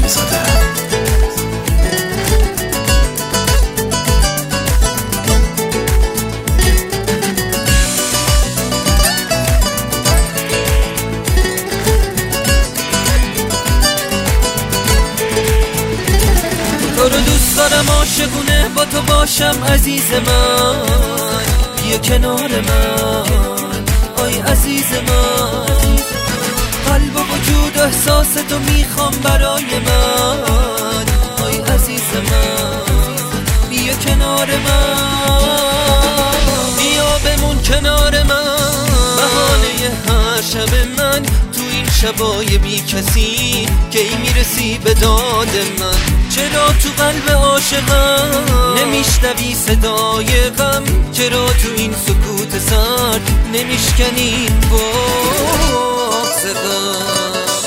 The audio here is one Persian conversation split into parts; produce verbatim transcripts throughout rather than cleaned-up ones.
زاده. تو رو دوست دارم عاشقونه با تو باشم عزیز من، بیا کنار من آی عزیز من. قلب و وجود احساس تو میخوام برای من آی عزیز من، بیا کنار من، بیا بمون کنار من. بهانه هر شب من تو این شبای بی کسی که ای میرسی به داد من. چرا تو قلب عاشقم نمیشنوی صدای غم؟ چرا تو این سکوت سر نمیشکنی بغض غم؟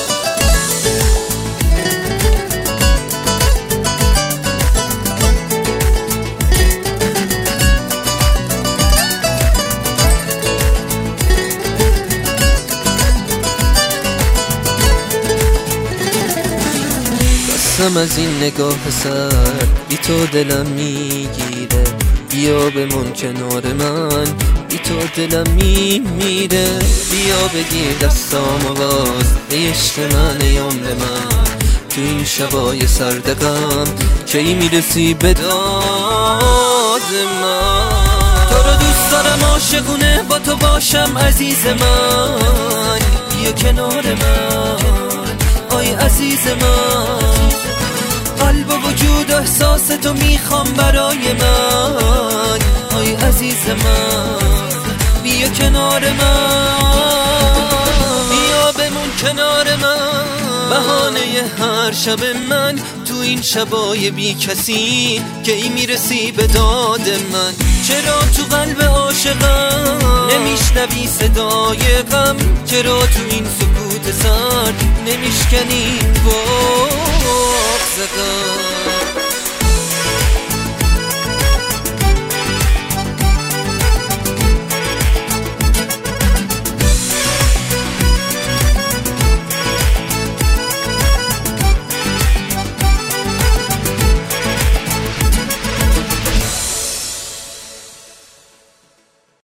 قسم از این نگاه سر بی تو دلم میگیره، بیا بمون کنار من بی تو دلم میمیره. بیا بگیر دستامو باز ای عشق من ای عمر من، تو این شبای سرد غم کی میرسی به داد من. تو رو دوست دارم عاشقونه با تو باشم عزیز من، بیا کنار من آی عزیز من. قلب و وجود احساس تو میخوام برای من آی عزیز من، بیا کنار من، بیا بمون کنار من. بهانه هر شب من تو این شبای بی کسی که ای میرسی به داد من. چرا تو قلب عاشقم نمیشنوی صدای غم؟ چرا تو این سکوت سر نمیشکنی بغض غم؟